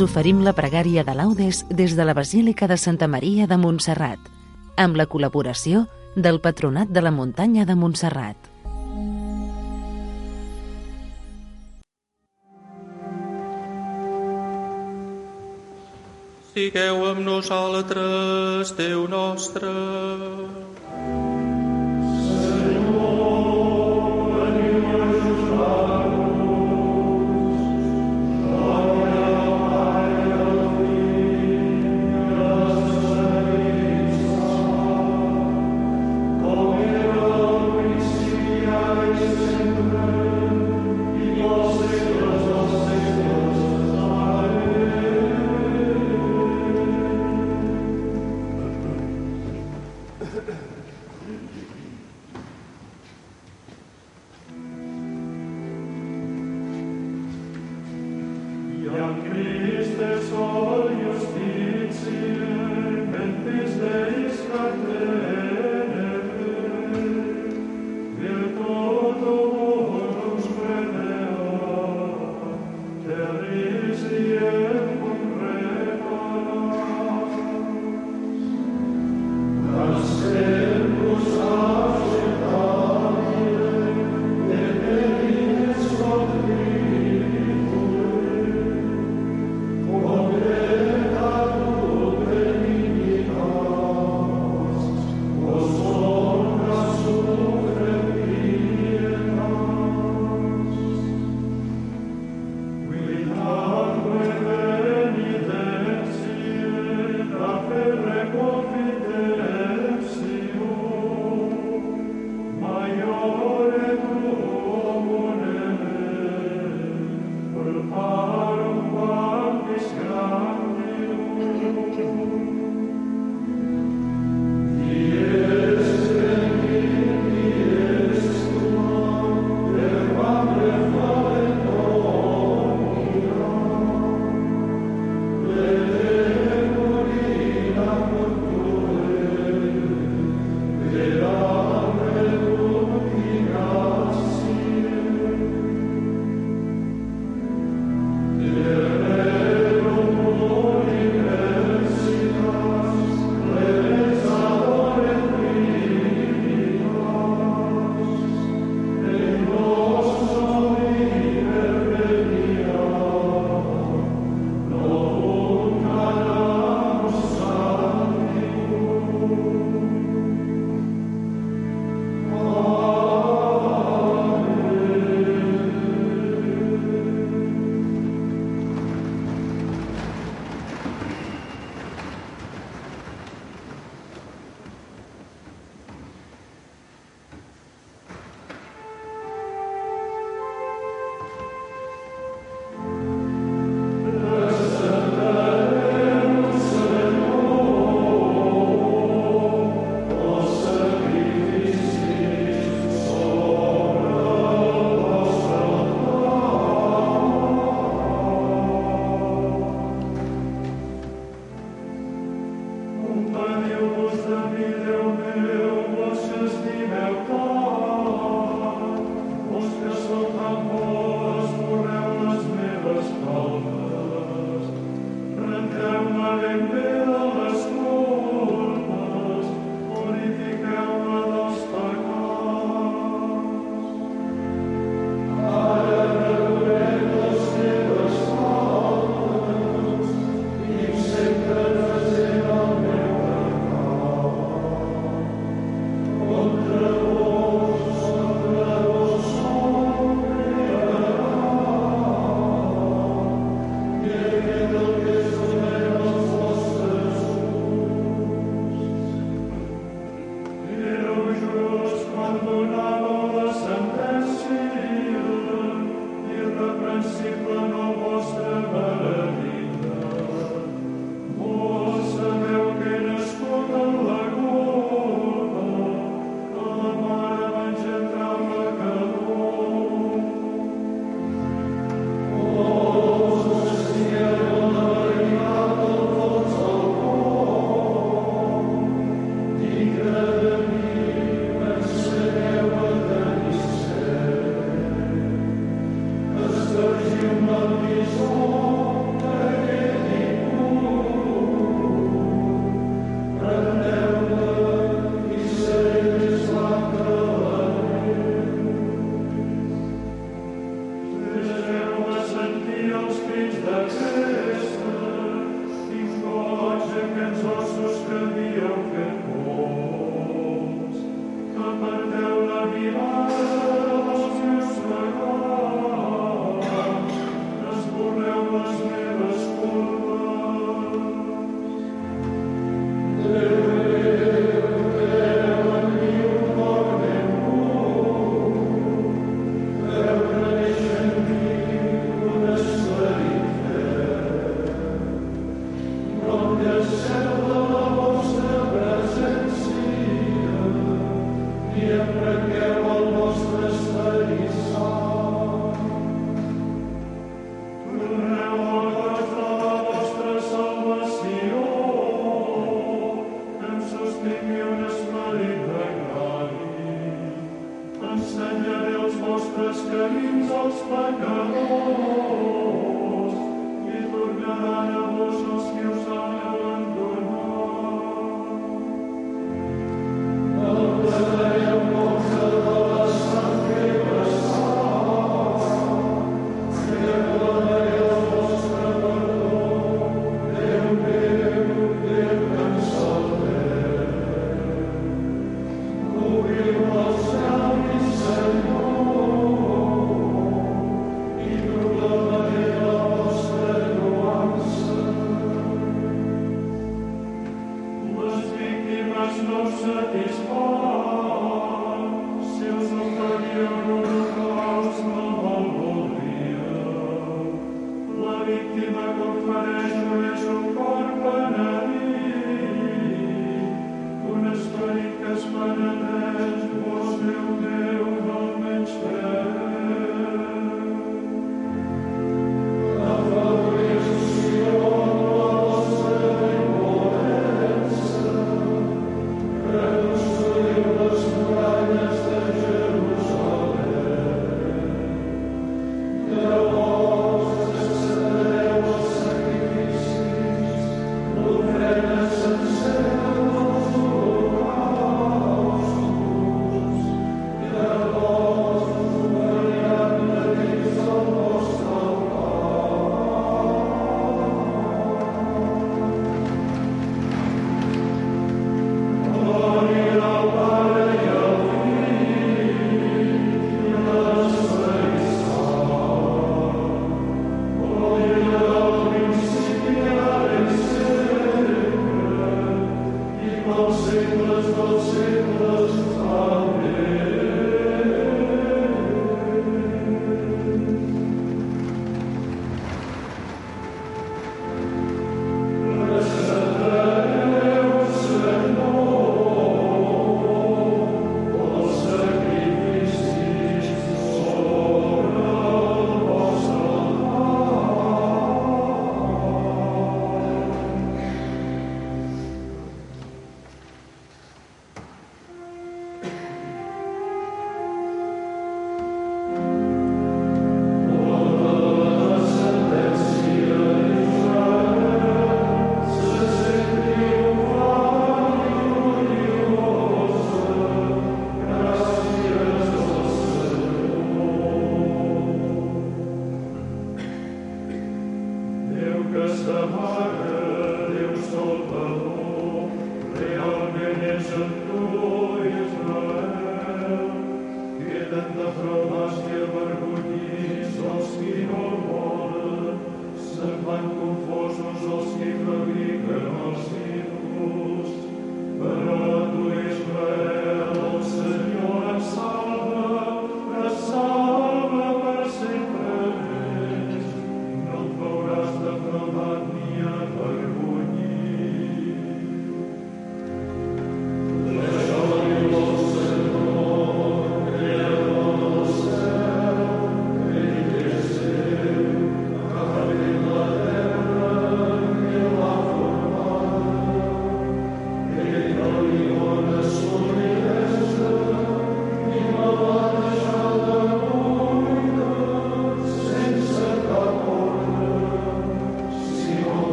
us oferim la pregària de laudes des de la Basílica de Santa Maria de Montserrat, amb la col·laboració del Patronat de la Muntanya de Montserrat. Sigueu amb nosaltres, Déu nostre.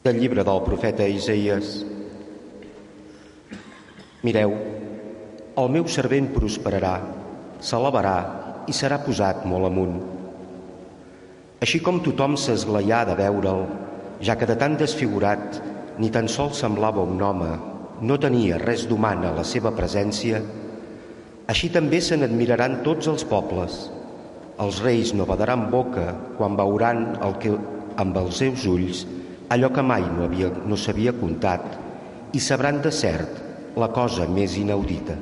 Del llibre del profeta Isaïes. Mireu, el meu servent prosperarà, s'elevarà i serà posat molt amunt. Així com tothom s'esglaià de veure'l, ja que de tan desfigurat ni tan sols semblava un home, no tenia res d'humana a la seva presència, així també se n'admiraran tots els pobles. Els reis no badaran boca quan veuran amb els seus ulls allò que mai no s'havia contat i sabran de cert la cosa més inaudita.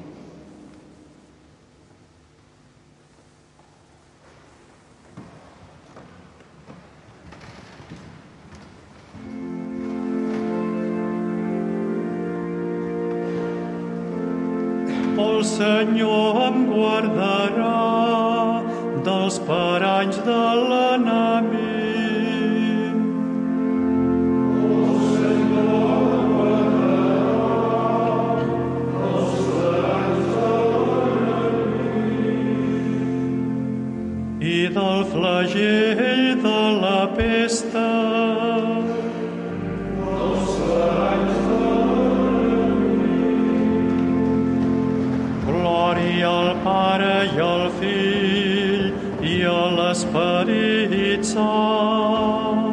El Senyor em guardarà dels paranys de l'enemic. I del flagell de la pesta. Glòria al Pare i al Fill i a l'Esperit Sant.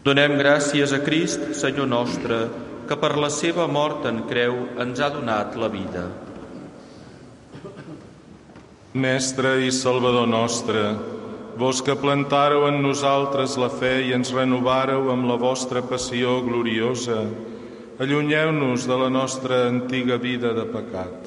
Donem gràcies a Crist, Senyor nostre, que per la seva mort en creu ens ha donat la vida. Mestre i Salvador nostre, vos que plantàreu en nosaltres la fe i ens renovàreu amb la vostra passió gloriosa, allunyeu-nos de la nostra antiga vida de pecat.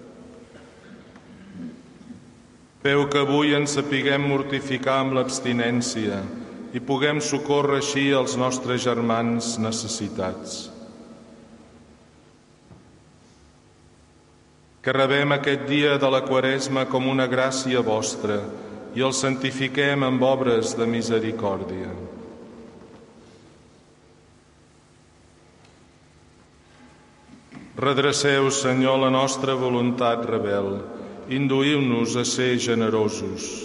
Feu que avui ens sapiguem mortificar amb l'abstinència i puguem socórrer així els nostres germans necessitats. Que rebem aquest dia de la Quaresma com una gràcia vostra i el santifiquem amb obres de misericòrdia. Redreceu, Senyor, la nostra voluntat rebel. Induïu-nos a ser generosos.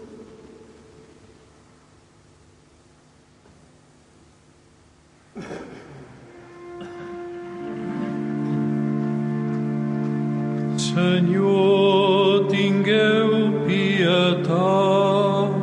Senyor, tingueu pietat.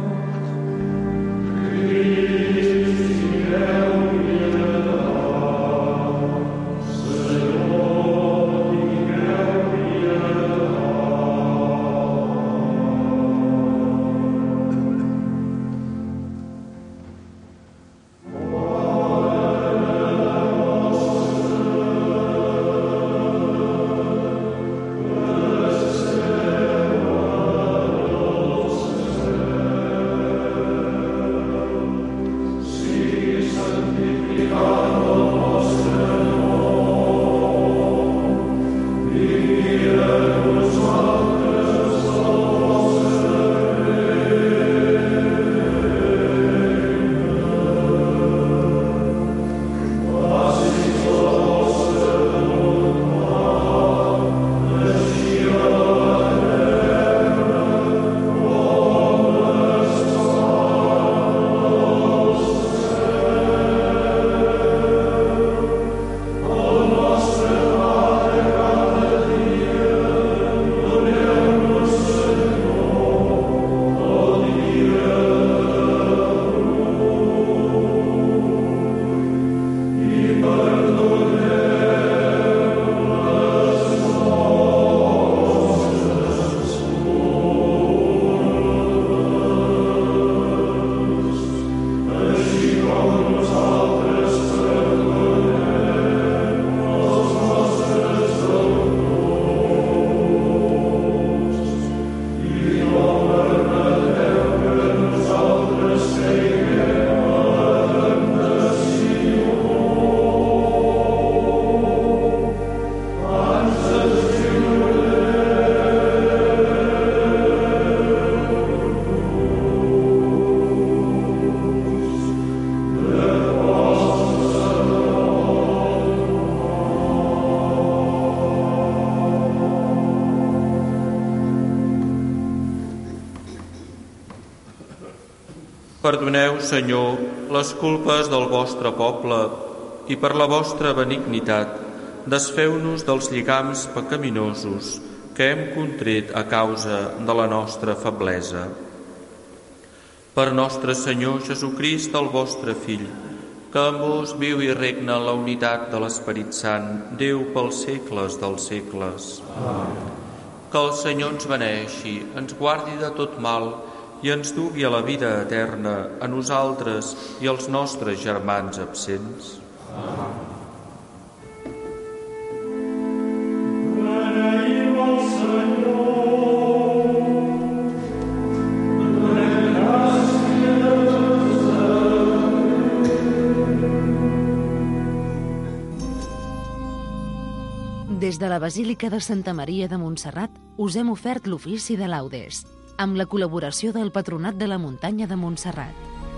Perdoneu, Senyor, les culpes del vostre poble i per la vostra benignitat desfeu-nos dels lligams pecaminosos que hem contret a causa de la nostra feblesa. Per nostre Senyor Jesucrist, el vostre Fill, que amb vos viu i regna en la unitat de l'Esperit Sant, Déu pels segles dels segles. Amén. Que el Senyor ens beneixi, ens guardi de tot mal i ens dugui a la vida eterna, a nosaltres i als nostres germans absents. Amén. Beneïm el Senyor, donem gràcies Des de la Basílica de Santa Maria de Montserrat us hem ofert l'ofici de laudes, amb la col·laboració del Patronat de la Muntanya de Montserrat.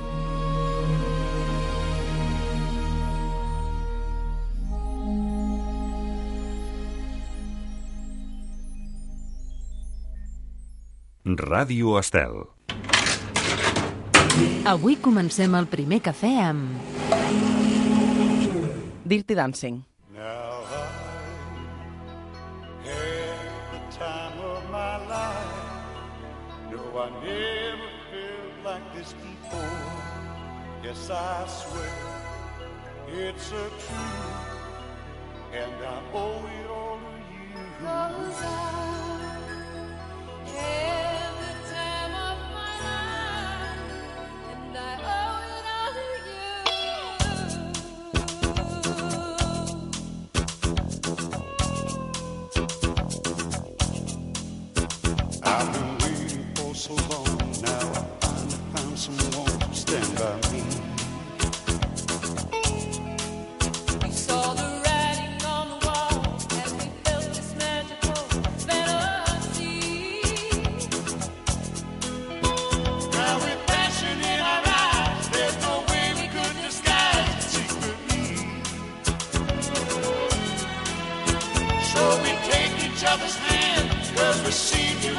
Ràdio Estel. Avui comencem el primer cafè amb Dirty Dancing. Now I had the time of my life. No, I never felt like this before. Yes, I swear it's a truth, and I owe it all to you. 'Cause I had the time of my life, and I owe it all to you. I've been waiting for so long. Now I finally found someone to stand by me. We saw the writing on the wall as we felt this magical fantasy. Now with passion in our eyes, there's no way we could disguise it secretly. So we take each other's hand, 'cause we see